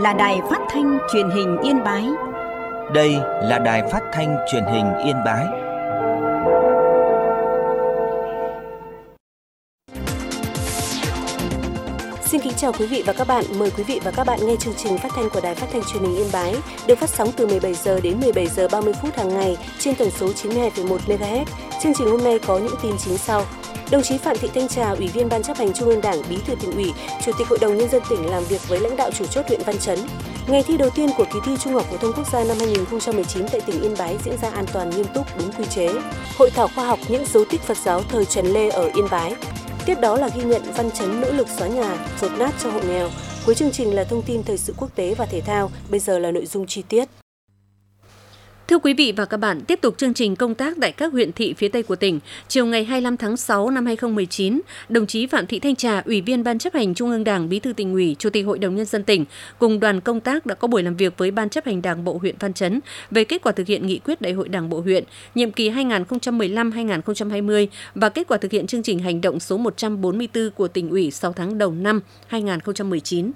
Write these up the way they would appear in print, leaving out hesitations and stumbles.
là Đài Phát thanh Truyền hình Yên Bái. Đây là Đài Phát thanh Truyền hình Yên Bái. Xin kính chào quý vị và các bạn. Mời quý vị và các bạn nghe chương trình phát thanh của Đài Phát thanh Truyền hình Yên Bái được phát sóng từ 17 giờ đến 17 giờ 30 phút hàng ngày trên tần số 92,1 MHz. Chương trình hôm nay có những tin chính sau. Đồng chí Phạm Thị Thanh Trà, Ủy viên Ban Chấp hành Trung ương Đảng, Bí thư Tỉnh ủy, Chủ tịch Hội đồng Nhân dân tỉnh làm việc với lãnh đạo chủ chốt huyện Văn Chấn. Ngày thi đầu tiên của kỳ thi Trung học phổ thông quốc gia năm 2019 tại tỉnh Yên Bái diễn ra an toàn, nghiêm túc, đúng quy chế. Hội thảo khoa học những dấu tích Phật giáo thời Trần Lê ở Yên Bái. Tiếp đó là ghi nhận Văn Chấn nỗ lực xóa nhà, dột nát cho hộ nghèo. Cuối chương trình là thông tin thời sự quốc tế và thể thao. Bây giờ là nội dung chi tiết. Thưa quý vị và các bạn, tiếp tục chương trình công tác tại các huyện thị phía Tây của tỉnh. Chiều ngày 25 tháng 6 năm 2019, đồng chí Phạm Thị Thanh Trà, Ủy viên Ban Chấp hành Trung ương Đảng, Bí thư Tỉnh ủy, Chủ tịch Hội đồng Nhân dân tỉnh cùng đoàn công tác đã có buổi làm việc với Ban Chấp hành Đảng bộ huyện Văn Chấn về kết quả thực hiện nghị quyết Đại hội Đảng bộ huyện nhiệm kỳ 2015-2020 và kết quả thực hiện chương trình hành động số 144 của Tỉnh ủy 6 tháng đầu năm 2019.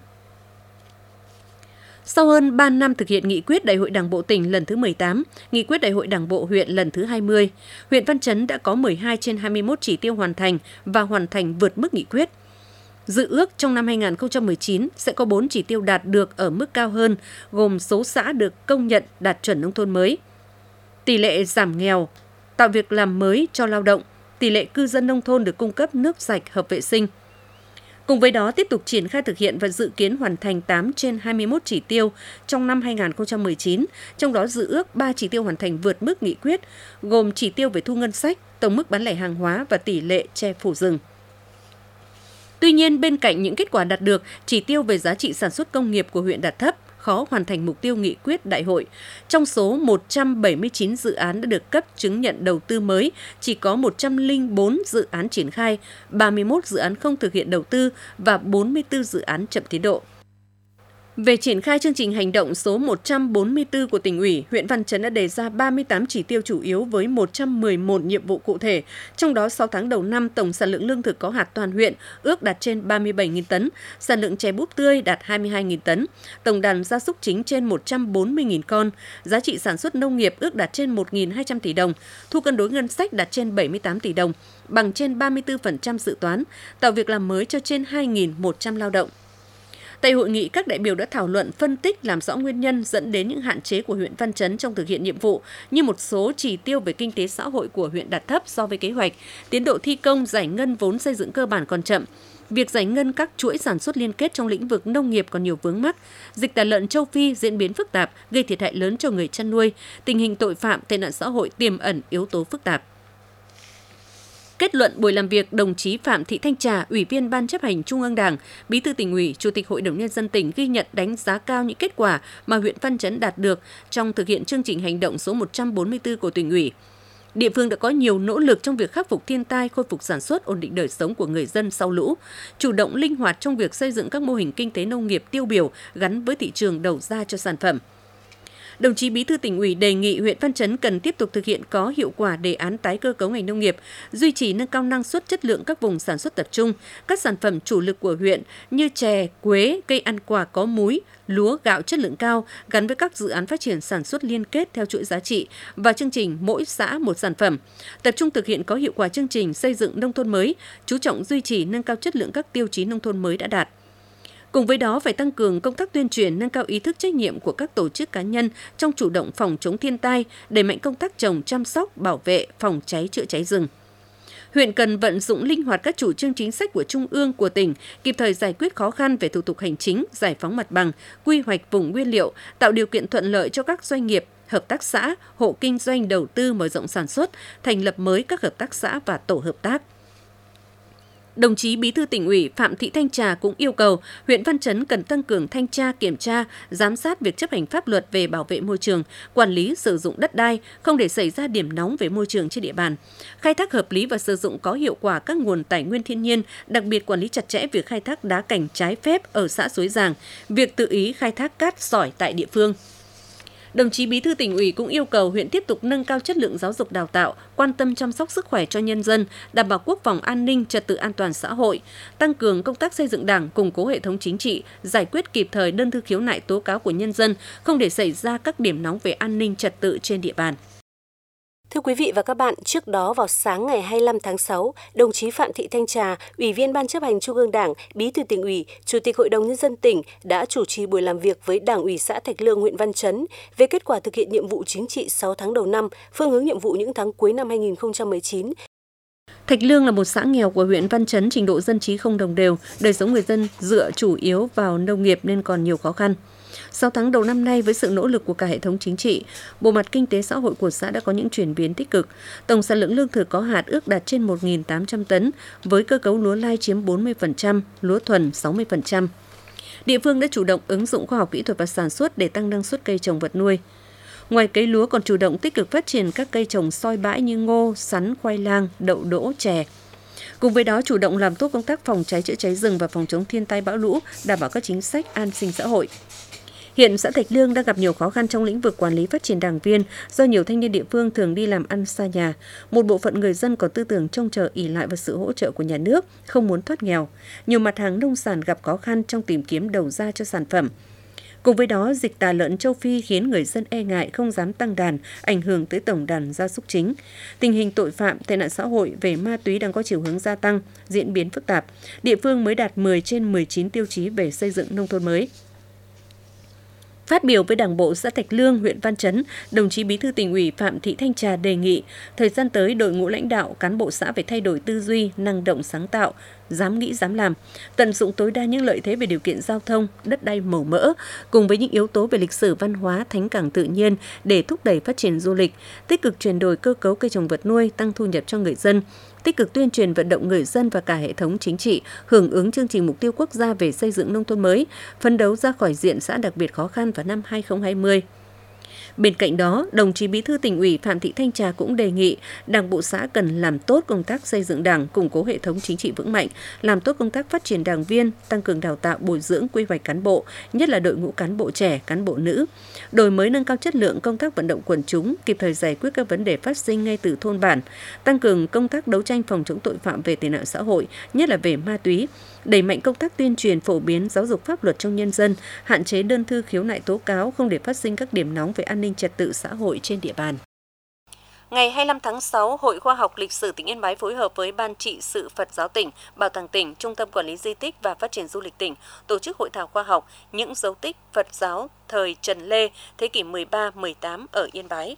Sau hơn 3 năm thực hiện nghị quyết Đại hội Đảng bộ tỉnh lần thứ 18, nghị quyết Đại hội Đảng bộ huyện lần thứ 20, huyện Văn Chấn đã có 12 trên 21 chỉ tiêu hoàn thành và hoàn thành vượt mức nghị quyết. Dự ước trong năm 2019 sẽ có 4 chỉ tiêu đạt được ở mức cao hơn, gồm số xã được công nhận đạt chuẩn nông thôn mới, tỷ lệ giảm nghèo, tạo việc làm mới cho lao động, tỷ lệ cư dân nông thôn được cung cấp nước sạch hợp vệ sinh. Cùng với đó, tiếp tục triển khai thực hiện và dự kiến hoàn thành 8 trên 21 chỉ tiêu trong năm 2019, trong đó dự ước 3 chỉ tiêu hoàn thành vượt mức nghị quyết, gồm chỉ tiêu về thu ngân sách, tổng mức bán lẻ hàng hóa và tỷ lệ che phủ rừng. Tuy nhiên, bên cạnh những kết quả đạt được, chỉ tiêu về giá trị sản xuất công nghiệp của huyện đạt thấp, khó hoàn thành mục tiêu nghị quyết đại hội. Trong số 179 dự án đã được cấp chứng nhận đầu tư mới, chỉ có 104 dự án triển khai, 31 dự án không thực hiện đầu tư và 44 dự án chậm tiến độ. Về triển khai chương trình hành động số 144 của Tỉnh ủy, huyện Văn Chấn đã đề ra 38 chỉ tiêu chủ yếu với 111 nhiệm vụ cụ thể. Trong đó, 6 tháng đầu năm, tổng sản lượng lương thực có hạt toàn huyện ước đạt trên 37.000 tấn, sản lượng chè búp tươi đạt 22.000 tấn, tổng đàn gia súc chính trên 140.000 con, giá trị sản xuất nông nghiệp ước đạt trên 1.200 tỷ đồng, thu cân đối ngân sách đạt trên 78 tỷ đồng, bằng trên 34% dự toán, tạo việc làm mới cho trên 2.100 lao động. Tại hội nghị, các đại biểu đã thảo luận, phân tích, làm rõ nguyên nhân dẫn đến những hạn chế của huyện Văn Chấn trong thực hiện nhiệm vụ, như một số chỉ tiêu về kinh tế xã hội của huyện đạt thấp so với kế hoạch, tiến độ thi công giải ngân vốn xây dựng cơ bản còn chậm, việc giải ngân các chuỗi sản xuất liên kết trong lĩnh vực nông nghiệp còn nhiều vướng mắc, dịch tả lợn châu Phi diễn biến phức tạp, gây thiệt hại lớn cho người chăn nuôi, tình hình tội phạm, tệ nạn xã hội tiềm ẩn yếu tố phức tạp. Kết luận buổi làm việc, đồng chí Phạm Thị Thanh Trà, Ủy viên Ban Chấp hành Trung ương Đảng, Bí thư Tỉnh ủy, Chủ tịch Hội đồng Nhân dân tỉnh ghi nhận, đánh giá cao những kết quả mà huyện Văn Chấn đạt được trong thực hiện chương trình hành động số 144 của Tỉnh ủy. Địa phương đã có nhiều nỗ lực trong việc khắc phục thiên tai, khôi phục sản xuất, ổn định đời sống của người dân sau lũ, chủ động linh hoạt trong việc xây dựng các mô hình kinh tế nông nghiệp tiêu biểu gắn với thị trường đầu ra cho sản phẩm. Đồng chí Bí thư Tỉnh ủy đề nghị huyện Văn Chấn cần tiếp tục thực hiện có hiệu quả đề án tái cơ cấu ngành nông nghiệp, duy trì nâng cao năng suất, chất lượng các vùng sản xuất tập trung, các sản phẩm chủ lực của huyện như chè, quế, cây ăn quả có múi, lúa, gạo chất lượng cao gắn với các dự án phát triển sản xuất liên kết theo chuỗi giá trị và chương trình mỗi xã một sản phẩm. Tập trung thực hiện có hiệu quả chương trình xây dựng nông thôn mới, chú trọng duy trì nâng cao chất lượng các tiêu chí nông thôn mới đã đạt. Cùng với đó, phải tăng cường công tác tuyên truyền, nâng cao ý thức trách nhiệm của các tổ chức cá nhân trong chủ động phòng chống thiên tai, đẩy mạnh công tác trồng, chăm sóc, bảo vệ, phòng cháy, chữa cháy rừng. Huyện cần vận dụng linh hoạt các chủ trương chính sách của Trung ương, của tỉnh, kịp thời giải quyết khó khăn về thủ tục hành chính, giải phóng mặt bằng, quy hoạch vùng nguyên liệu, tạo điều kiện thuận lợi cho các doanh nghiệp, hợp tác xã, hộ kinh doanh đầu tư mở rộng sản xuất, thành lập mới các hợp tác xã và tổ hợp tác. Đồng chí Bí thư Tỉnh ủy Phạm Thị Thanh Trà cũng yêu cầu huyện Văn Chấn cần tăng cường thanh tra, kiểm tra, giám sát việc chấp hành pháp luật về bảo vệ môi trường, quản lý sử dụng đất đai, không để xảy ra điểm nóng về môi trường trên địa bàn, khai thác hợp lý và sử dụng có hiệu quả các nguồn tài nguyên thiên nhiên, đặc biệt quản lý chặt chẽ việc khai thác đá cảnh trái phép ở xã Suối Giàng, việc tự ý khai thác cát sỏi tại địa phương. Đồng chí Bí thư Tỉnh ủy cũng yêu cầu huyện tiếp tục nâng cao chất lượng giáo dục đào tạo, quan tâm chăm sóc sức khỏe cho nhân dân, đảm bảo quốc phòng an ninh, trật tự an toàn xã hội, tăng cường công tác xây dựng Đảng, củng cố hệ thống chính trị, giải quyết kịp thời đơn thư khiếu nại tố cáo của nhân dân, không để xảy ra các điểm nóng về an ninh trật tự trên địa bàn. Thưa quý vị và các bạn, trước đó vào sáng ngày 25 tháng 6, đồng chí Phạm Thị Thanh Trà, Ủy viên Ban Chấp hành Trung ương Đảng, Bí thư Tỉnh ủy, Chủ tịch Hội đồng Nhân dân tỉnh đã chủ trì buổi làm việc với Đảng ủy xã Thạch Lương, huyện Văn Chấn về kết quả thực hiện nhiệm vụ chính trị 6 tháng đầu năm, phương hướng nhiệm vụ những tháng cuối năm 2019. Thạch Lương là một xã nghèo của huyện Văn Chấn, trình độ dân trí không đồng đều, đời sống người dân dựa chủ yếu vào nông nghiệp nên còn nhiều khó khăn. 6 tháng đầu năm nay, với sự nỗ lực của cả hệ thống chính trị, bộ mặt kinh tế xã hội của xã đã có những chuyển biến tích cực. Tổng sản lượng lương thực có hạt ước đạt trên 1.800 tấn, với cơ cấu lúa lai chiếm 40%, lúa thuần 60%. Địa phương đã chủ động ứng dụng khoa học kỹ thuật và sản xuất để tăng năng suất cây trồng vật nuôi. Ngoài cấy lúa còn chủ động tích cực phát triển các cây trồng soi bãi như ngô, sắn, khoai lang, đậu đỗ, chè. Cùng với đó, chủ động làm tốt công tác phòng cháy chữa cháy rừng và phòng chống thiên tai bão lũ, đảm bảo các chính sách an sinh xã hội. Hiện xã Thạch Lương đang gặp nhiều khó khăn trong lĩnh vực quản lý phát triển đảng viên do nhiều thanh niên địa phương thường đi làm ăn xa nhà. Một bộ phận người dân có tư tưởng trông chờ ỷ lại vào sự hỗ trợ của nhà nước, không muốn thoát nghèo. Nhiều mặt hàng nông sản gặp khó khăn trong tìm kiếm đầu ra cho sản phẩm. Cùng với đó, dịch tả lợn châu Phi khiến người dân e ngại không dám tăng đàn, ảnh hưởng tới tổng đàn gia súc chính. Tình hình tội phạm, tệ nạn xã hội về ma túy đang có chiều hướng gia tăng, diễn biến phức tạp. Địa phương mới đạt 10 trên 19 tiêu chí về xây dựng nông thôn mới. Phát biểu với Đảng bộ xã Thạch Lương, huyện Văn Chấn, đồng chí Bí thư Tỉnh ủy Phạm Thị Thanh Trà đề nghị thời gian tới đội ngũ lãnh đạo, cán bộ xã phải thay đổi tư duy, năng động sáng tạo, dám nghĩ dám làm, tận dụng tối đa những lợi thế về điều kiện giao thông, đất đai màu mỡ, cùng với những yếu tố về lịch sử văn hóa, thắng cảnh tự nhiên để thúc đẩy phát triển du lịch, tích cực chuyển đổi cơ cấu cây trồng vật nuôi, tăng thu nhập cho người dân, tích cực tuyên truyền vận động người dân và cả hệ thống chính trị hưởng ứng chương trình mục tiêu quốc gia về xây dựng nông thôn mới, phấn đấu ra khỏi diện xã đặc biệt khó khăn vào năm 2020. Bên cạnh đó, đồng chí Bí thư Tỉnh ủy Phạm Thị Thanh Trà cũng đề nghị Đảng bộ xã cần làm tốt công tác xây dựng Đảng, củng cố hệ thống chính trị vững mạnh, làm tốt công tác phát triển đảng viên, tăng cường đào tạo bồi dưỡng quy hoạch cán bộ, nhất là đội ngũ cán bộ trẻ, cán bộ nữ, đổi mới nâng cao chất lượng công tác vận động quần chúng, kịp thời giải quyết các vấn đề phát sinh ngay từ thôn bản, tăng cường công tác đấu tranh phòng chống tội phạm về tệ nạn xã hội, nhất là về ma túy, đẩy mạnh công tác tuyên truyền phổ biến giáo dục pháp luật trong nhân dân, hạn chế đơn thư khiếu nại tố cáo, không để phát sinh các điểm nóng về an ninh trật tự xã hội trên địa bàn. Ngày 25 tháng 6, Hội Khoa học Lịch sử tỉnh Yên Bái phối hợp với Ban trị sự Phật giáo tỉnh, Bảo tàng tỉnh, Trung tâm Quản lý Di tích và Phát triển Du lịch tỉnh tổ chức hội thảo khoa học những dấu tích Phật giáo thời Trần Lê, thế kỷ 13-18 ở Yên Bái.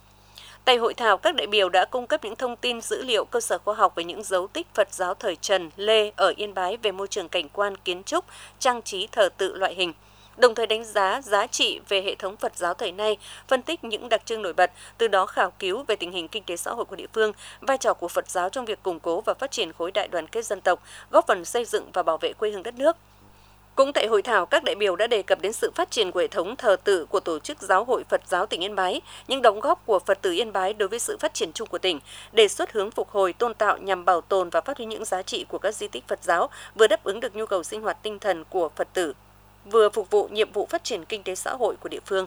Tại hội thảo, các đại biểu đã cung cấp những thông tin dữ liệu cơ sở khoa học về những dấu tích Phật giáo thời Trần, Lê ở Yên Bái về môi trường cảnh quan, kiến trúc, trang trí thờ tự loại hình. Đồng thời đánh giá giá trị về hệ thống Phật giáo thời nay, phân tích những đặc trưng nổi bật, từ đó khảo cứu về tình hình kinh tế xã hội của địa phương, vai trò của Phật giáo trong việc củng cố và phát triển khối đại đoàn kết dân tộc, góp phần xây dựng và bảo vệ quê hương đất nước. Cũng tại hội thảo, các đại biểu đã đề cập đến sự phát triển của hệ thống thờ tự của Tổ chức Giáo hội Phật giáo tỉnh Yên Bái, những đóng góp của Phật tử Yên Bái đối với sự phát triển chung của tỉnh, đề xuất hướng phục hồi tôn tạo nhằm bảo tồn và phát huy những giá trị của các di tích Phật giáo, vừa đáp ứng được nhu cầu sinh hoạt tinh thần của Phật tử, vừa phục vụ nhiệm vụ phát triển kinh tế xã hội của địa phương.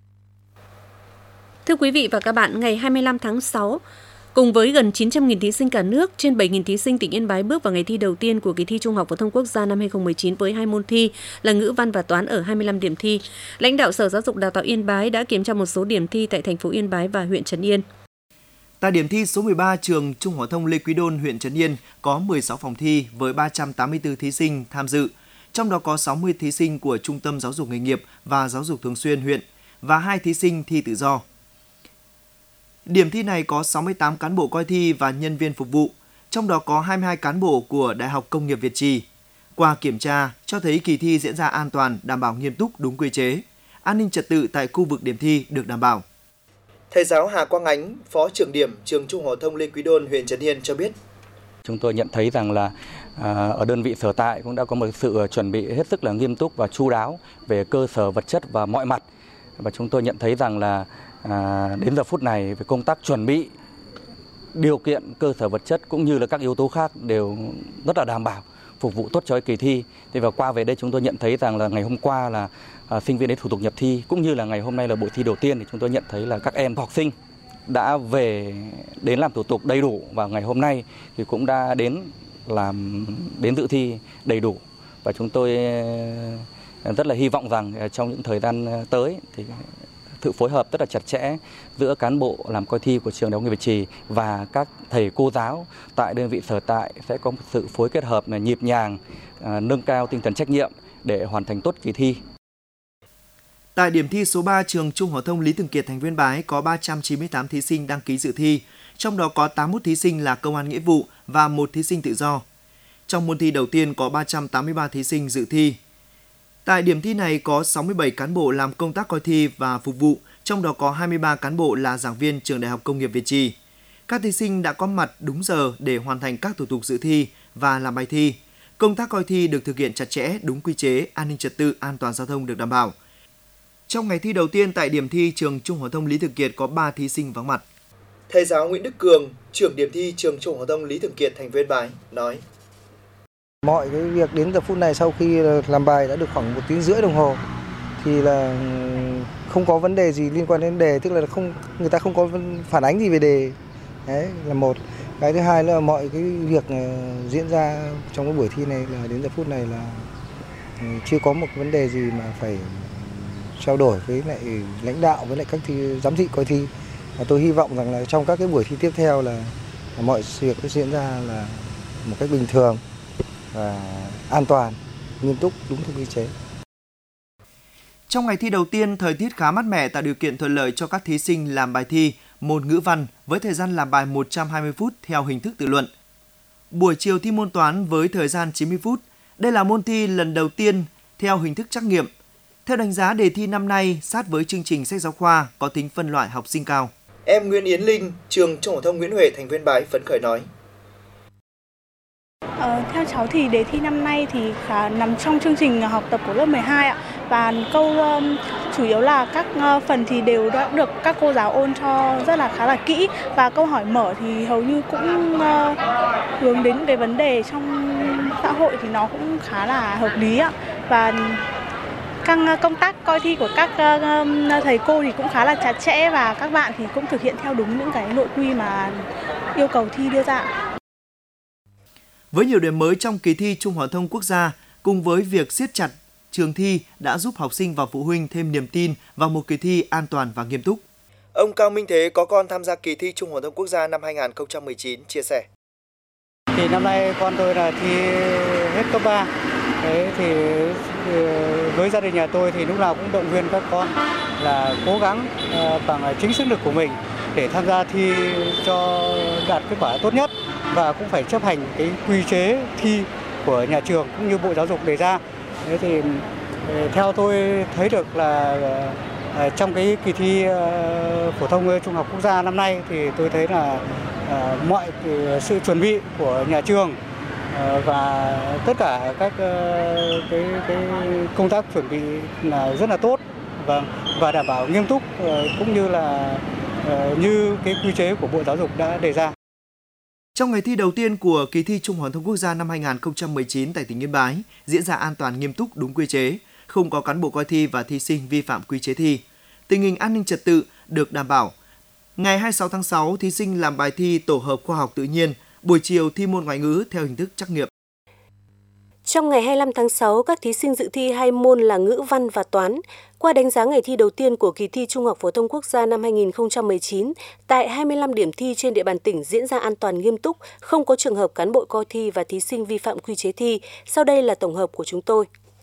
Thưa quý vị và các bạn, ngày 25 tháng 6, cùng với gần 900.000 thí sinh cả nước, trên 7.000 thí sinh tỉnh Yên Bái bước vào ngày thi đầu tiên của kỳ thi Trung học phổ thông quốc gia năm 2019 với 2 môn thi là ngữ văn và toán ở 25 điểm thi. Lãnh đạo Sở Giáo dục Đào tạo Yên Bái đã kiểm tra một số điểm thi tại thành phố Yên Bái và huyện Trấn Yên. Tại điểm thi số 13 trường Trung học phổ thông Lê Quý Đôn, huyện Trấn Yên có 16 phòng thi với 384 thí sinh tham dự. Trong đó có 60 thí sinh của Trung tâm Giáo dục Nghề nghiệp và Giáo dục Thường xuyên huyện và 2 thí sinh thi tự do. Điểm thi này có 68 cán bộ coi thi và nhân viên phục vụ, trong đó có 22 cán bộ của Đại học Công nghiệp Việt Trì. Qua kiểm tra, cho thấy kỳ thi diễn ra an toàn, đảm bảo nghiêm túc, đúng quy chế. An ninh trật tự tại khu vực điểm thi được đảm bảo. Thầy giáo Hà Quang Ánh, Phó trưởng điểm trường Trung học phổ thông Lê Quý Đôn, huyện Trấn Yên cho biết. Chúng tôi nhận thấy rằng là ở đơn vị sở tại cũng đã có một sự chuẩn bị hết sức là nghiêm túc và chu đáo về cơ sở vật chất và mọi mặt. Và chúng tôi nhận thấy rằng là đến giờ phút này về công tác chuẩn bị điều kiện cơ sở vật chất cũng như là các yếu tố khác đều rất là đảm bảo. phục vụ tốt cho kỳ thi. Thì và qua về đây chúng tôi nhận thấy rằng là ngày hôm qua là sinh viên đến thủ tục nhập thi, cũng như là ngày hôm nay là buổi thi đầu tiên, thì chúng tôi nhận thấy là các em học sinh đã đến làm thủ tục đầy đủ, và ngày hôm nay thì cũng đã đến dự thi đầy đủ. Và chúng tôi rất là hy vọng rằng trong những thời gian tới thì sự phối hợp rất là chặt chẽ giữa cán bộ làm coi thi của trường Đại học Nghề Việt Trì và các thầy cô giáo tại đơn vị sở tại sẽ có một sự phối kết hợp nhịp nhàng, nâng cao tinh thần trách nhiệm để hoàn thành tốt kỳ thi. Tại điểm thi số 3, trường Trung học phổ thông Lý Thường Kiệt thành phố Yên Bái có 398 thí sinh đăng ký dự thi, trong đó có 81 thí sinh là công an nghĩa vụ và 1 thí sinh tự do. Trong môn thi đầu tiên có 383 thí sinh dự thi. Tại điểm thi này có 67 cán bộ làm công tác coi thi và phục vụ, trong đó có 23 cán bộ là giảng viên trường Đại học Công nghiệp Việt Trì. Các thí sinh đã có mặt đúng giờ để hoàn thành các thủ tục dự thi và làm bài thi. Công tác coi thi được thực hiện chặt chẽ, đúng quy chế, an ninh trật tự, an toàn giao thông được đảm bảo. Trong ngày thi đầu tiên tại điểm thi trường Trung học phổ thông Lý Thường Kiệt có 3 thí sinh vắng mặt. Thầy giáo Nguyễn Đức Cường, trưởng điểm thi trường Trung học phổ thông Lý Thường Kiệt thành phố Yên Bái nói: Mọi cái việc đến giờ phút này sau khi làm bài đã được khoảng 1 tiếng rưỡi đồng hồ thì là không có vấn đề gì liên quan đến đề, tức là người ta không có phản ánh gì về đề. Đấy là một. Cái thứ hai là mọi cái việc diễn ra trong cái buổi thi này là đến giờ phút này là chưa có một vấn đề gì mà phải trao đổi với lại lãnh đạo, với lại các giám thị coi thi. Và tôi hy vọng rằng là trong các cái buổi thi tiếp theo là mọi việc sẽ diễn ra là một cách bình thường và an toàn, nghiêm túc, đúng theo quy chế. Trong ngày thi đầu tiên, thời tiết khá mát mẻ tạo điều kiện thuận lợi cho các thí sinh làm bài thi môn ngữ văn với thời gian làm bài 120 phút theo hình thức tự luận. Buổi chiều thi môn toán với thời gian 90 phút. Đây là môn thi lần đầu tiên theo hình thức trắc nghiệm. Theo đánh giá, đề thi năm nay sát với chương trình sách giáo khoa, có tính phân loại học sinh cao. Em Nguyễn Yến Linh, trường Trung học phổ thông Nguyễn Huệ thành phố Yên Bái phấn khởi nói: Theo cháu thì đề thi năm nay thì nằm trong chương trình học tập của lớp 12 ạ. Và câu chủ yếu là các phần thì đều đã được các cô giáo ôn cho rất là khá là kỹ, và câu hỏi mở thì hầu như cũng hướng đến cái vấn đề trong xã hội thì nó cũng khá là hợp lý ạ. Và các công tác coi thi của các thầy cô thì cũng khá là chặt chẽ, và các bạn thì cũng thực hiện theo đúng những cái nội quy mà yêu cầu thi đưa ra. Với nhiều điểm mới trong kỳ thi Trung học phổ thông quốc gia, cùng với việc siết chặt trường thi đã giúp học sinh và phụ huynh thêm niềm tin vào một kỳ thi an toàn và nghiêm túc. Ông Cao Minh Thế có con tham gia kỳ thi Trung học phổ thông quốc gia năm 2019 chia sẻ: Thì năm nay con tôi là thi hết cấp 3. Đấy thì với gia đình nhà tôi thì lúc nào cũng động viên các con là cố gắng bằng chính sức lực của mình để tham gia thi cho đạt kết quả tốt nhất, và cũng phải chấp hành cái quy chế thi của nhà trường cũng như Bộ Giáo dục đề ra. Thế thì theo tôi thấy được là trong cái kỳ thi phổ thông trung học quốc gia năm nay thì tôi thấy là mọi sự chuẩn bị của nhà trường và tất cả các cái công tác chuẩn bị là rất là tốt và đảm bảo nghiêm túc, cũng như là như cái quy chế của Bộ Giáo dục đã đề ra. Trong ngày thi đầu tiên của kỳ thi Trung học phổ thông quốc gia năm 2019 tại tỉnh Yên Bái diễn ra an toàn, nghiêm túc, đúng quy chế, không có cán bộ coi thi và thí sinh vi phạm quy chế thi. Tình hình an ninh trật tự được đảm bảo. Ngày 26 tháng 6, thí sinh làm bài thi tổ hợp khoa học tự nhiên, buổi chiều thi môn ngoại ngữ theo hình thức trắc nghiệm. Trong ngày 25 tháng 6, các thí sinh dự thi 2 môn là ngữ văn và toán. Qua đánh giá ngày thi đầu tiên của kỳ thi Trung học phổ thông quốc gia năm 2019, tại 25 điểm thi trên địa bàn tỉnh diễn ra an toàn, nghiêm túc, không có trường hợp cán bộ coi thi và thí sinh vi phạm quy chế thi. Sau đây là tổng hợp của chúng tôi.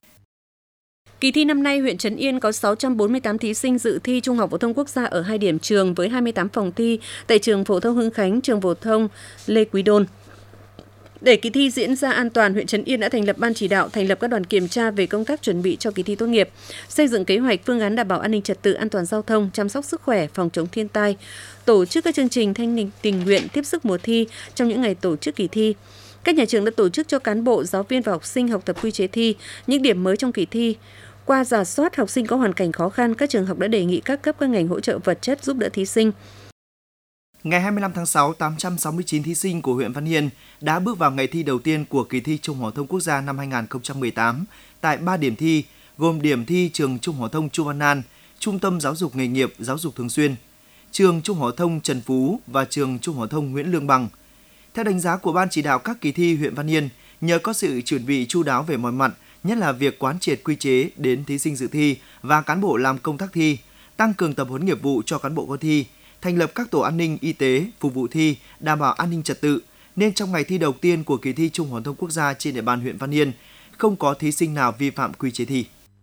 Kỳ thi năm nay, huyện Trấn Yên có 648 thí sinh dự thi Trung học phổ thông quốc gia ở 2 điểm trường với 28 phòng thi tại trường phổ thông Hưng Khánh, trường phổ thông Lê Quý Đôn. Để kỳ thi diễn ra an toàn, huyện Trấn Yên đã thành lập ban chỉ đạo, thành lập các đoàn kiểm tra về công tác chuẩn bị cho kỳ thi tốt nghiệp, xây dựng kế hoạch phương án đảm bảo an ninh trật tự, an toàn giao thông, chăm sóc sức khỏe, phòng chống thiên tai, tổ chức các chương trình thanh niên tình nguyện tiếp sức mùa thi trong những ngày tổ chức kỳ thi. Các nhà trường đã tổ chức cho cán bộ, giáo viên và học sinh học tập quy chế thi, những điểm mới trong kỳ thi. Qua rà soát học sinh có hoàn cảnh khó khăn, các trường học đã đề nghị các cấp các ngành hỗ trợ vật chất giúp đỡ thí sinh. Ngày 25 tháng 6, 869 thí sinh của huyện Văn Yên đã bước vào ngày thi đầu tiên của kỳ thi Trung học phổ thông quốc gia năm 2018 tại 3 điểm thi, gồm điểm thi trường Trung học phổ thông Chu Văn An, Trung tâm Giáo dục nghề nghiệp Giáo dục thường xuyên, trường Trung học phổ thông Trần Phú và trường Trung học phổ thông Nguyễn Lương Bằng. Theo đánh giá của Ban chỉ đạo các kỳ thi huyện Văn Yên, nhờ có sự chuẩn bị chu đáo về mọi mặt, nhất là việc quán triệt quy chế đến thí sinh dự thi và cán bộ làm công tác thi, tăng cường tập huấn nghiệp vụ cho cán bộ coi thi, thành lập các tổ an ninh y tế phục vụ thi, đảm bảo an ninh trật tự, nên trong ngày thi đầu tiên của kỳ thi Trung học phổ thông quốc gia trên địa bàn huyện Văn Yên, không có thí sinh nào vi phạm quy chế thi.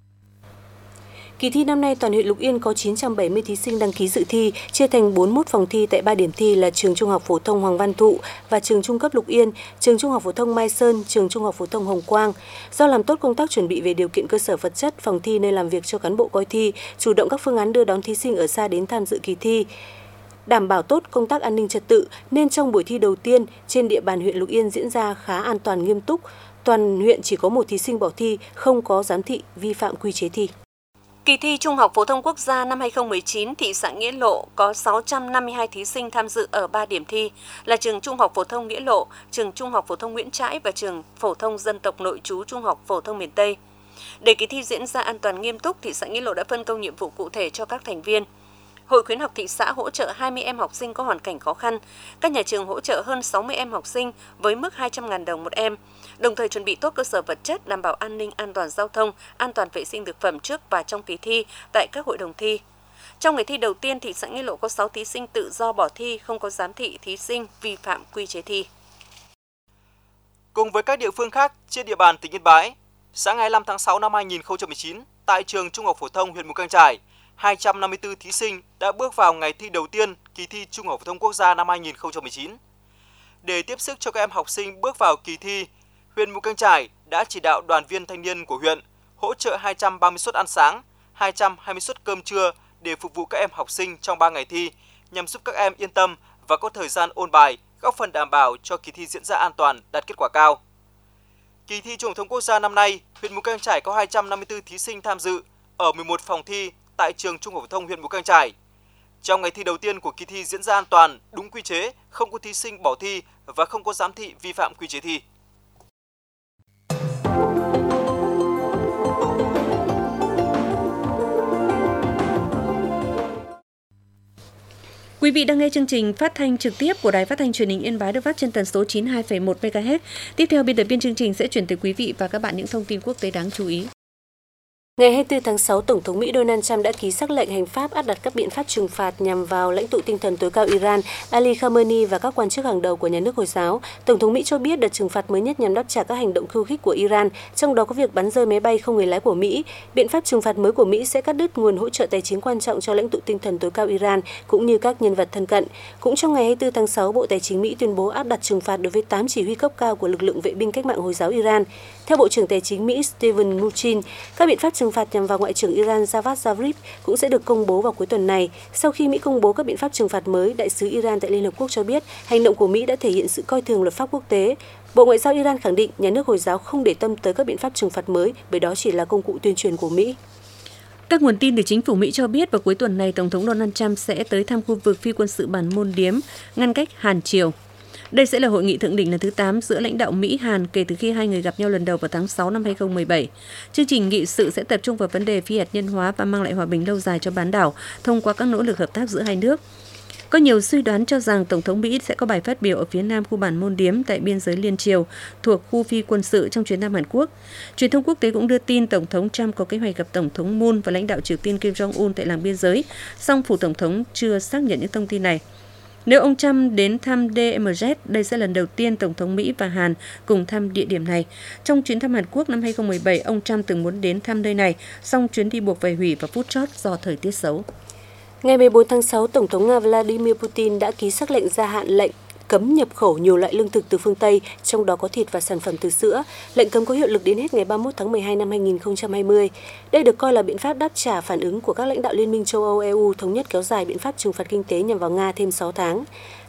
Kỳ thi năm nay, toàn huyện Lục Yên có 970 thí sinh đăng ký dự thi, chia thành 41 phòng thi tại 3 điểm thi là trường Trung học phổ thông Hoàng Văn Thụ và trường Trung cấp Lục Yên, trường Trung học phổ thông Mai Sơn, trường Trung học phổ thông Hồng Quang. Do làm tốt công tác chuẩn bị về điều kiện cơ sở vật chất, phòng thi nơi làm việc cho cán bộ coi thi, chủ động các phương án đưa đón thí sinh ở xa đến tham dự kỳ thi, đảm bảo tốt công tác an ninh trật tự, nên trong buổi thi đầu tiên trên địa bàn huyện Lục Yên diễn ra khá an toàn nghiêm túc. Toàn huyện chỉ có 1 thí sinh bỏ thi, không có giám thị vi phạm quy chế thi. Kỳ thi Trung học phổ thông quốc gia năm 2019, thị xã Nghĩa Lộ có 652 thí sinh tham dự ở 3 điểm thi là trường Trung học phổ thông Nghĩa Lộ, trường Trung học phổ thông Nguyễn Trãi và trường phổ thông dân tộc nội trú Trung học phổ thông miền Tây. Để kỳ thi diễn ra an toàn nghiêm túc, thị xã Nghĩa Lộ đã phân công nhiệm vụ cụ thể cho các thành viên. Hội khuyến học thị xã hỗ trợ 20 em học sinh có hoàn cảnh khó khăn. Các nhà trường hỗ trợ hơn 60 em học sinh với mức 200.000 đồng một em, đồng thời chuẩn bị tốt cơ sở vật chất, đảm bảo an ninh, an toàn giao thông, an toàn vệ sinh thực phẩm trước và trong kỳ thi tại các hội đồng thi. Trong ngày thi đầu tiên, thị xã Nghĩa Lộ có 6 thí sinh tự do bỏ thi, không có giám thị thí sinh vi phạm quy chế thi. Cùng với các địa phương khác trên địa bàn tỉnh Yên Bái, sáng ngày 25 tháng 6 năm 2019, tại trường Trung học phổ thông huyện Mù Cang Chải, 254 thí sinh đã bước vào ngày thi đầu tiên kỳ thi Trung học phổ thông quốc gia năm 2019. Để tiếp sức cho các em học sinh bước vào kỳ thi, huyện Mù Cang Chải đã chỉ đạo đoàn viên thanh niên của huyện hỗ trợ 230 suất ăn sáng, 220 suất cơm trưa để phục vụ các em học sinh trong 3 ngày thi, nhằm giúp các em yên tâm và có thời gian ôn bài, góp phần đảm bảo cho kỳ thi diễn ra an toàn, đạt kết quả cao. Kỳ thi Trung học phổ thông quốc gia năm nay, huyện Mù Cang Chải có 254 thí sinh tham dự ở 11 phòng thi tại trường Trung học phổ thông huyện Mù Cang Chải. Trong ngày thi đầu tiên của kỳ thi diễn ra an toàn, đúng quy chế, không có thí sinh bỏ thi và không có giám thị vi phạm quy chế thi. Quý vị đang nghe chương trình phát thanh trực tiếp của Đài Phát thanh Truyền hình Yên Bái được phát trên tần số 92,1 MHz. Tiếp theo, biên tập viên chương trình sẽ chuyển tới quý vị và các bạn những thông tin quốc tế đáng chú ý. Ngày 24 tháng 6, Tổng thống Mỹ Donald Trump đã ký sắc lệnh hành pháp áp đặt các biện pháp trừng phạt nhằm vào lãnh tụ tinh thần tối cao Iran Ali Khamenei và các quan chức hàng đầu của nhà nước Hồi giáo. Tổng thống Mỹ cho biết đợt trừng phạt mới nhất nhằm đáp trả các hành động khiêu khích của Iran, trong đó có việc bắn rơi máy bay không người lái của Mỹ. Biện pháp trừng phạt mới của Mỹ sẽ cắt đứt nguồn hỗ trợ tài chính quan trọng cho lãnh tụ tinh thần tối cao Iran cũng như các nhân vật thân cận. Cũng trong ngày 24 tháng 6, Bộ Tài chính Mỹ tuyên bố áp đặt trừng phạt đối với 8 chỉ huy cấp cao của lực lượng vệ binh cách mạng Hồi giáo Iran. Theo Bộ trưởng Tài chính Mỹ Steven Mnuchin, các biện pháp trừng phạt nhằm vào Ngoại trưởng Iran Javad Zarif cũng sẽ được công bố vào cuối tuần này. Sau khi Mỹ công bố các biện pháp trừng phạt mới, Đại sứ Iran tại Liên Hợp Quốc cho biết hành động của Mỹ đã thể hiện sự coi thường luật pháp quốc tế. Bộ Ngoại giao Iran khẳng định nhà nước Hồi giáo không để tâm tới các biện pháp trừng phạt mới, bởi đó chỉ là công cụ tuyên truyền của Mỹ. Các nguồn tin từ chính phủ Mỹ cho biết vào cuối tuần này, Tổng thống Donald Trump sẽ tới thăm khu vực phi quân sự Bản Môn Điếm, ngăn cách Hàn-Triều. Đây sẽ là hội nghị thượng đỉnh lần thứ 8 giữa lãnh đạo Mỹ-Hàn kể từ khi hai người gặp nhau lần đầu vào tháng 6 năm 2017. Chương trình nghị sự sẽ tập trung vào vấn đề phi hạt nhân hóa và mang lại hòa bình lâu dài cho bán đảo thông qua các nỗ lực hợp tác giữa hai nước. Có nhiều suy đoán cho rằng Tổng thống Mỹ sẽ có bài phát biểu ở phía nam khu Bản Môn Điếm tại biên giới Liên Triều thuộc khu phi quân sự trong chuyến thăm Hàn Quốc. Truyền thông quốc tế cũng đưa tin Tổng thống Trump có kế hoạch gặp Tổng thống Moon và lãnh đạo Triều Tiên Kim Jong-un tại làng biên giới, song phủ Tổng thống chưa xác nhận những thông tin này. Nếu ông Trump đến thăm DMZ, đây sẽ lần đầu tiên Tổng thống Mỹ và Hàn cùng thăm địa điểm này. Trong chuyến thăm Hàn Quốc năm 2017, ông Trump từng muốn đến thăm nơi này, song chuyến đi buộc phải hủy vào phút chót do thời tiết xấu. Ngày 14 tháng 6, Tổng thống Nga Vladimir Putin đã ký sắc lệnh gia hạn lệnh cấm nhập khẩu nhiều loại lương thực từ phương Tây, trong đó có thịt và sản phẩm từ sữa. Lệnh cấm có hiệu lực đến hết ngày 31 tháng 12 năm 2020. Đây được coi là biện pháp đáp trả phản ứng của các lãnh đạo Liên minh châu Âu EU thống nhất kéo dài biện pháp trừng phạt kinh tế nhằm vào Nga thêm 6 tháng.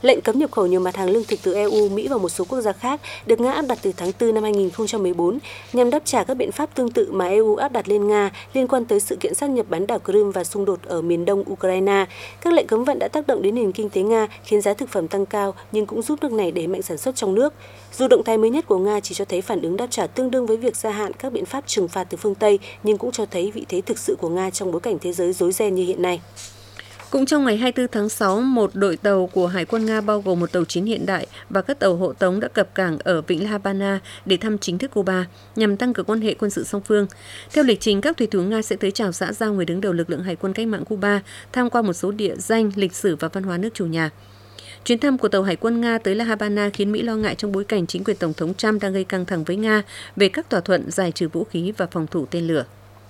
Lệnh cấm nhập khẩu nhiều mặt hàng lương thực từ EU, Mỹ và một số quốc gia khác được Nga áp đặt từ tháng 4 năm 2014 nhằm đáp trả các biện pháp tương tự mà EU áp đặt lên Nga liên quan tới sự kiện sáp nhập bán đảo Crimea và xung đột ở miền đông Ukraine. Các lệnh cấm vận đã tác động đến nền kinh tế Nga, khiến giá thực phẩm tăng cao nhưng cũng giúp nước này đẩy mạnh sản xuất trong nước. Dù động thái mới nhất của Nga chỉ cho thấy phản ứng đáp trả tương đương với việc gia hạn các biện pháp trừng phạt từ phương Tây, nhưng cũng cho thấy vị thế thực sự của Nga trong bối cảnh thế giới rối ren như hiện nay. Cũng trong ngày 24 tháng 6, một đội tàu của Hải quân Nga bao gồm một tàu chiến hiện đại và các tàu hộ tống đã cập cảng ở Vịnh La Habana để thăm chính thức Cuba, nhằm tăng cường quan hệ quân sự song phương. Theo lịch trình, các thủy thủ Nga sẽ tới chào xã giao người đứng đầu lực lượng Hải quân cách mạng Cuba, tham quan một số địa danh, lịch sử và văn hóa nước chủ nhà. Chuyến thăm của tàu Hải quân Nga tới La Habana khiến Mỹ lo ngại trong bối cảnh chính quyền Tổng thống Trump đang gây căng thẳng với Nga về các thỏa thuận giải trừ vũ khí và phòng thủ tên lửa.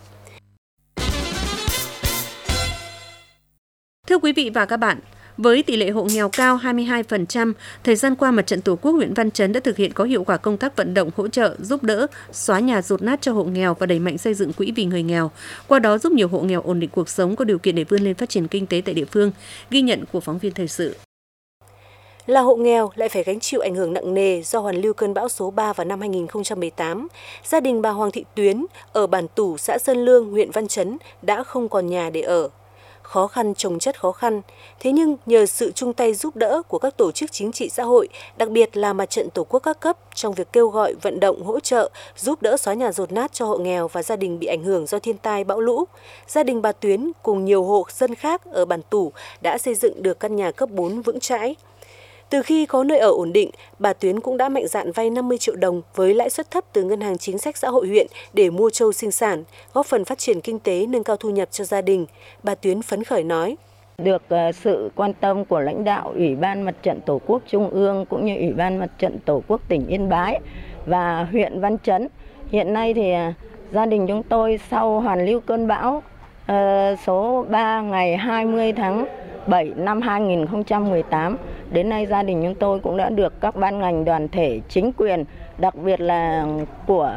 Thưa quý vị và các bạn, với tỷ lệ hộ nghèo cao 22%, thời gian qua Mặt trận Tổ quốc huyện Văn Chấn đã thực hiện có hiệu quả công tác vận động, hỗ trợ, giúp đỡ, xóa nhà dột nát cho hộ nghèo và đẩy mạnh xây dựng quỹ vì người nghèo. Qua đó giúp nhiều hộ nghèo ổn định cuộc sống, có điều kiện để vươn lên phát triển kinh tế tại địa phương. Ghi nhận của phóng viên thời sự. Là hộ nghèo lại phải gánh chịu ảnh hưởng nặng nề do hoàn lưu cơn bão số 3 vào năm 2018. Gia đình bà Hoàng Thị Tuyến ở bản Tủ, xã Sơn Lương, huyện Văn Chấn đã không còn nhà để ở. Khó khăn chồng chất khó khăn, thế nhưng nhờ sự chung tay giúp đỡ của các tổ chức chính trị xã hội, đặc biệt là Mặt trận Tổ quốc các cấp trong việc kêu gọi, vận động, hỗ trợ, giúp đỡ xóa nhà dột nát cho hộ nghèo và gia đình bị ảnh hưởng do thiên tai bão lũ, gia đình bà Tuyến cùng nhiều hộ dân khác ở bản Tủ đã xây dựng được căn nhà cấp 4 vững chãi. Từ khi có nơi ở ổn định, bà Tuyến cũng đã mạnh dạn vay 50 triệu đồng với lãi suất thấp từ Ngân hàng Chính sách Xã hội huyện để mua trâu sinh sản, góp phần phát triển kinh tế, nâng cao thu nhập cho gia đình. Bà Tuyến phấn khởi nói. Được sự quan tâm của lãnh đạo Ủy ban Mặt trận Tổ quốc Trung ương cũng như Ủy ban Mặt trận Tổ quốc tỉnh Yên Bái và huyện Văn Chấn. Hiện nay thì gia đình chúng tôi sau hoàn lưu cơn bão số 3 ngày 20 tháng 7 năm 2018, đến nay gia đình chúng tôi cũng đã được các ban ngành đoàn thể, chính quyền, đặc biệt là của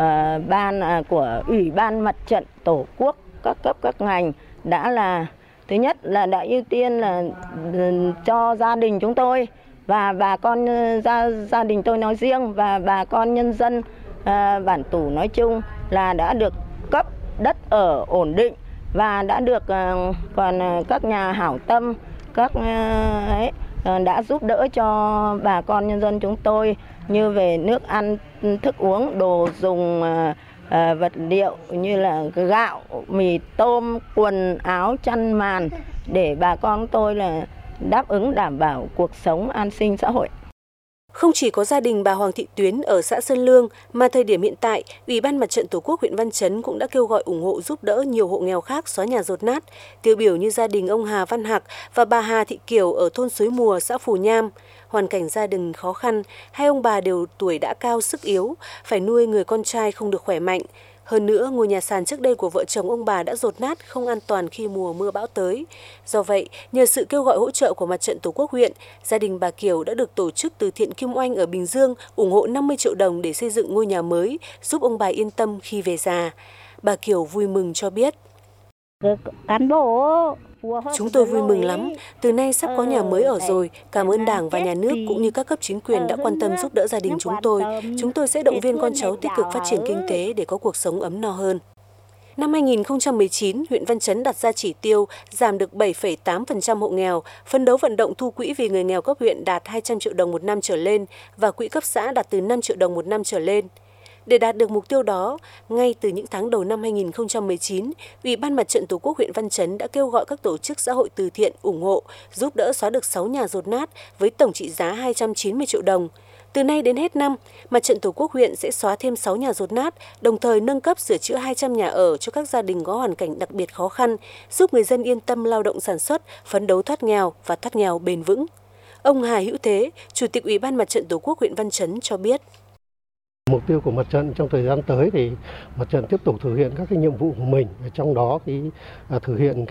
Ủy ban Mặt trận Tổ quốc các cấp các ngành đã là thứ nhất là đã ưu tiên là cho gia đình chúng tôi và bà con gia đình tôi nói riêng và bà con nhân dân bản Tủ nói chung là đã được cấp đất ở ổn định và đã được còn các nhà hảo tâm đã giúp đỡ cho bà con nhân dân chúng tôi như về nước ăn, thức uống, đồ dùng, vật liệu như là gạo, mì tôm, quần áo, chăn màn để bà con tôi là đáp ứng đảm bảo cuộc sống an sinh xã hội. Không chỉ có gia đình bà Hoàng Thị Tuyến ở xã Sơn Lương, mà thời điểm hiện tại, Ủy ban Mặt trận Tổ quốc huyện Văn Chấn cũng đã kêu gọi ủng hộ giúp đỡ nhiều hộ nghèo khác xóa nhà dột nát, tiêu biểu như gia đình ông Hà Văn Hạc và bà Hà Thị Kiều ở thôn Suối Mùa, xã Phù Nham. Hoàn cảnh gia đình khó khăn, hai ông bà đều tuổi đã cao sức yếu, phải nuôi người con trai không được khỏe mạnh. Hơn nữa, ngôi nhà sàn trước đây của vợ chồng ông bà đã dột nát, không an toàn khi mùa mưa bão tới. Do vậy, nhờ sự kêu gọi hỗ trợ của Mặt trận Tổ quốc huyện, gia đình bà Kiều đã được tổ chức từ thiện Kim Oanh ở Bình Dương ủng hộ 50 triệu đồng để xây dựng ngôi nhà mới, giúp ông bà yên tâm khi về già. Bà Kiều vui mừng cho biết. Cán bộ Chúng tôi vui mừng lắm, từ nay sắp có nhà mới ở rồi, cảm ơn Đảng và Nhà nước cũng như các cấp chính quyền đã quan tâm giúp đỡ gia đình chúng tôi. Chúng tôi sẽ động viên con cháu tích cực phát triển kinh tế để có cuộc sống ấm no hơn. Năm 2019, huyện Văn Chấn đặt ra chỉ tiêu giảm được 7,8% hộ nghèo, phấn đấu vận động thu quỹ vì người nghèo cấp huyện đạt 200 triệu đồng một năm trở lên và quỹ cấp xã đạt từ 5 triệu đồng một năm trở lên. Để đạt được mục tiêu đó, ngay từ những tháng đầu năm 2019, Ủy ban Mặt trận Tổ quốc huyện Văn Chấn đã kêu gọi các tổ chức xã hội từ thiện ủng hộ, giúp đỡ xóa được 6 nhà dột nát với tổng trị giá 290 triệu đồng. Từ nay đến hết năm, Mặt trận Tổ quốc huyện sẽ xóa thêm 6 nhà dột nát, đồng thời nâng cấp sửa chữa 200 nhà ở cho các gia đình có hoàn cảnh đặc biệt khó khăn, giúp người dân yên tâm lao động sản xuất, phấn đấu thoát nghèo và thoát nghèo bền vững. Ông Hà Hữu Thế, Chủ tịch Ủy ban Mặt trận Tổ quốc huyện Văn Chấn cho biết. Mục tiêu của Mặt trận trong thời gian tới thì Mặt trận tiếp tục thực hiện các cái nhiệm vụ của mình, trong đó thực hiện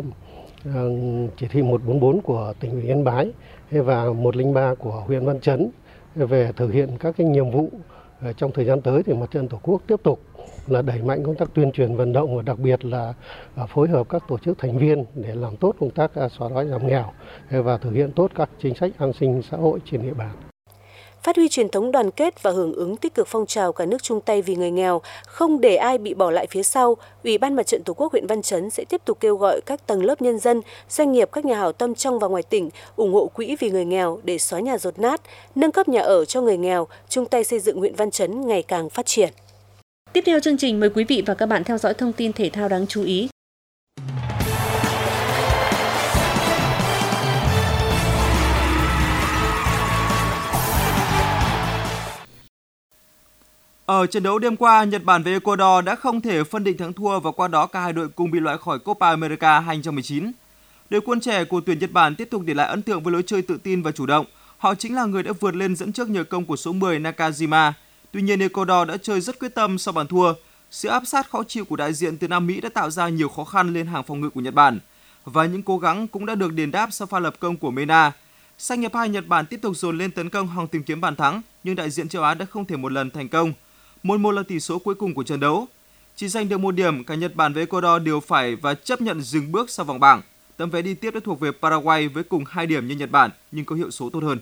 chỉ thị 144 của tỉnh ủy Yên Bái và 103 của huyện Văn Chấn về thực hiện các cái nhiệm vụ. Trong thời gian tới thì Mặt trận Tổ quốc tiếp tục là đẩy mạnh công tác tuyên truyền vận động và đặc biệt là phối hợp các tổ chức thành viên để làm tốt công tác xóa đói giảm nghèo và thực hiện tốt các chính sách an sinh xã hội trên địa bàn. Phát huy truyền thống đoàn kết và hưởng ứng tích cực phong trào cả nước chung tay vì người nghèo, không để ai bị bỏ lại phía sau, Ủy ban Mặt trận Tổ quốc huyện Văn Chấn sẽ tiếp tục kêu gọi các tầng lớp nhân dân, doanh nghiệp, các nhà hảo tâm trong và ngoài tỉnh ủng hộ quỹ vì người nghèo để xóa nhà dột nát, nâng cấp nhà ở cho người nghèo, chung tay xây dựng huyện Văn Chấn ngày càng phát triển. Tiếp theo chương trình, mời quý vị và các bạn theo dõi thông tin thể thao đáng chú ý. Ở trận đấu đêm qua, Nhật Bản với Ecuador đã không thể phân định thắng thua và qua đó cả hai đội cùng bị loại khỏi Copa America 2019. Đội quân trẻ của tuyển Nhật Bản tiếp tục để lại ấn tượng với lối chơi tự tin và chủ động. Họ chính là người đã vượt lên dẫn trước nhờ công của số 10 Nakajima. Tuy nhiên Ecuador đã chơi rất quyết tâm sau bàn thua. Sự áp sát khó chịu của đại diện từ Nam Mỹ đã tạo ra nhiều khó khăn lên hàng phòng ngự của Nhật Bản. Và những cố gắng cũng đã được đền đáp sau pha lập công của Mena. Sang hiệp 2, Nhật Bản tiếp tục dồn lên tấn công hòng tìm kiếm bàn thắng, nhưng đại diện châu Á đã không thể một lần thành công. 1-1 là tỷ số cuối cùng của trận đấu. Chỉ giành được 1 điểm, cả Nhật Bản với Ecuador đều phải và chấp nhận dừng bước sau vòng bảng. Tấm vé đi tiếp đã thuộc về Paraguay với cùng 2 điểm như Nhật Bản nhưng có hiệu số tốt hơn.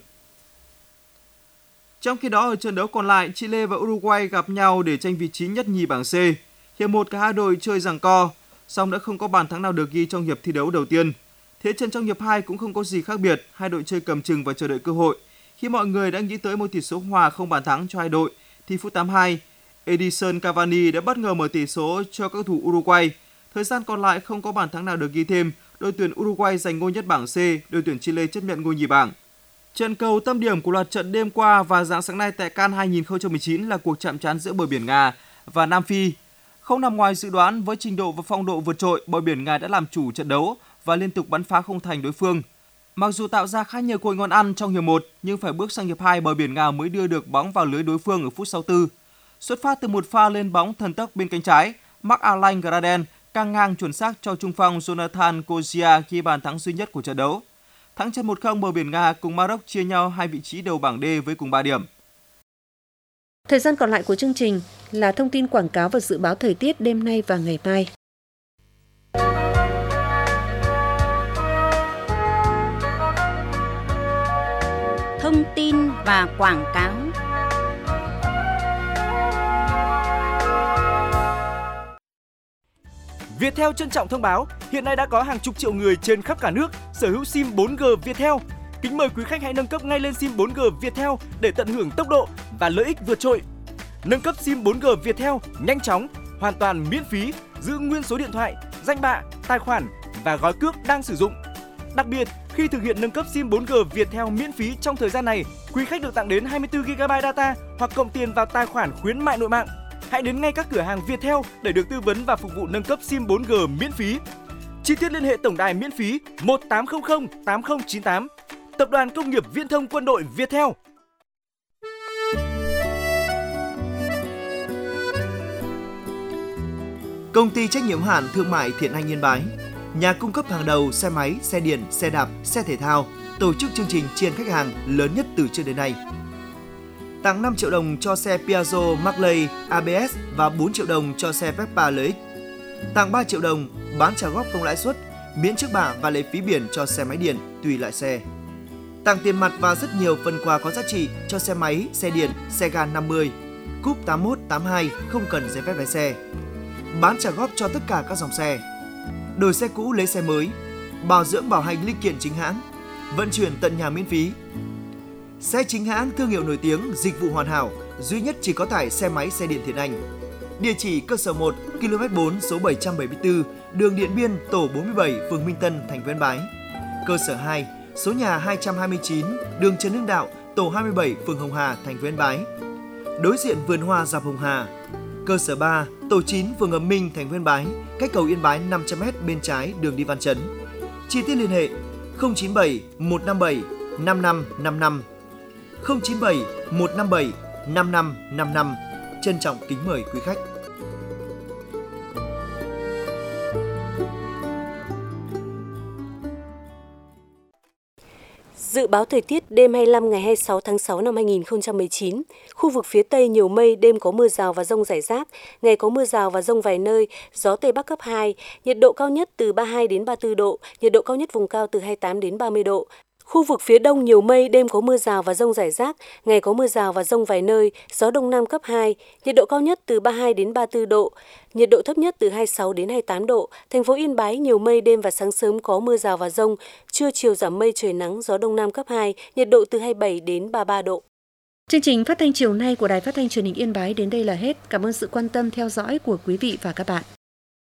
Trong khi đó ở trận đấu còn lại, Chile và Uruguay gặp nhau để tranh vị trí nhất nhì bảng C. Hiệp 1 cả hai đội chơi giằng co, song đã không có bàn thắng nào được ghi trong hiệp thi đấu đầu tiên. Thế trận trong hiệp 2 cũng không có gì khác biệt, hai đội chơi cầm chừng và chờ đợi cơ hội. Khi mọi người đã nghĩ tới một tỷ số hòa không bàn thắng cho hai đội, thì phút 82, Edison Cavani đã bất ngờ mở tỷ số cho các cầu thủ Uruguay. Thời gian còn lại không có bàn thắng nào được ghi thêm, đội tuyển Uruguay giành ngôi nhất bảng C, đội tuyển Chile chấp nhận ngôi nhì bảng. Trận cầu tâm điểm của loạt trận đêm qua và rạng sáng nay tại Cannes 2019 là cuộc chạm trán giữa bờ biển Nga và Nam Phi. Không nằm ngoài dự đoán, với trình độ và phong độ vượt trội, bờ biển Nga đã làm chủ trận đấu và liên tục bắn phá không thành đối phương. Mặc dù tạo ra khá nhiều cơ hội ngon ăn trong hiệp 1, nhưng phải bước sang hiệp 2 bờ biển Nga mới đưa được bóng vào lưới đối phương ở phút 64. Xuất phát từ một pha lên bóng thần tốc bên cánh trái, Marc-Alain Graden căng ngang chuẩn xác cho trung phong Jonathan Kozia ghi bàn thắng duy nhất của trận đấu. Thắng trận 1-0, bờ biển Nga cùng Maroc chia nhau hai vị trí đầu bảng D với cùng 3 điểm. Thời gian còn lại của chương trình là thông tin quảng cáo và dự báo thời tiết đêm nay và ngày mai. Thông tin và quảng cáo. Viettel trân trọng thông báo, hiện nay đã có hàng chục triệu người trên khắp cả nước sở hữu SIM 4G Viettel. Kính mời quý khách hãy nâng cấp ngay lên SIM 4G Viettel để tận hưởng tốc độ và lợi ích vượt trội. Nâng cấp SIM 4G Viettel nhanh chóng, hoàn toàn miễn phí, giữ nguyên số điện thoại, danh bạ, tài khoản và gói cước đang sử dụng. Đặc biệt, khi thực hiện nâng cấp SIM 4G Viettel miễn phí trong thời gian này, quý khách được tặng đến 24GB data hoặc cộng tiền vào tài khoản khuyến mại nội mạng. Hãy đến ngay các cửa hàng Viettel để được tư vấn và phục vụ nâng cấp SIM 4G miễn phí. Chi tiết liên hệ tổng đài miễn phí 1800 8098. Tập đoàn Công nghiệp Viễn thông Quân đội Viettel. Công ty trách nhiệm hữu hạn thương mại Thiện Anh Yên Bái, nhà cung cấp hàng đầu xe máy, xe điện, xe đạp, xe thể thao, tổ chức chương trình tri ân khách hàng lớn nhất từ trước đến nay. Tặng 5 triệu đồng cho xe Piaggio Marley ABS và 4 triệu đồng cho xe Vespa LX. Tặng 3 triệu đồng bán trả góp không lãi suất, miễn trước bạ và lệ phí biển cho xe máy điện tùy loại xe. Tặng tiền mặt và rất nhiều phần quà có giá trị cho xe máy, xe điện, xe ga 50, Cúp 81, 82 không cần giấy phép lái xe. Bán trả góp cho tất cả các dòng xe. Đổi xe cũ lấy xe mới, bảo dưỡng bảo hành linh kiện chính hãng, vận chuyển tận nhà miễn phí. Xe chính hãng, thương hiệu nổi tiếng, dịch vụ hoàn hảo, duy nhất chỉ có tại xe máy xe điện Thiện Anh. Địa chỉ cơ sở 1, km 4, số 774, đường Điện Biên, tổ 47, phường Minh Tân, thành phố Yên Bái. Cơ sở 2, số nhà 229, đường Trần Hưng Đạo, tổ 27, phường Hồng Hà, thành phố Yên Bái. Đối diện vườn hoa dọc Hồng Hà. Cơ sở 3, tổ 9, phường Ấm Minh, thành phố Yên Bái, cách cầu Yên Bái 500m bên trái đường đi Văn Chấn. Chi tiết liên hệ 097 157 5555, 097 157 5555. Trân trọng kính mời quý khách. Dự báo thời tiết đêm 25 ngày 26 tháng 6 năm 2019, khu vực phía Tây nhiều mây, đêm có mưa rào và dông rải rác, ngày có mưa rào và dông vài nơi, gió Tây Bắc cấp 2, nhiệt độ cao nhất từ 32 đến 34 độ, nhiệt độ cao nhất vùng cao từ 28 đến 30 độ. Khu vực phía Đông nhiều mây, đêm có mưa rào và dông rải rác, ngày có mưa rào và dông vài nơi, gió Đông Nam cấp 2, nhiệt độ cao nhất từ 32 đến 34 độ, nhiệt độ thấp nhất từ 26 đến 28 độ. Thành phố Yên Bái nhiều mây, đêm và sáng sớm có mưa rào và dông, trưa chiều giảm mây trời nắng, gió Đông Nam cấp 2, nhiệt độ từ 27 đến 33 độ. Chương trình phát thanh chiều nay của Đài Phát thanh Truyền hình Yên Bái đến đây là hết. Cảm ơn sự quan tâm theo dõi của quý vị và các bạn.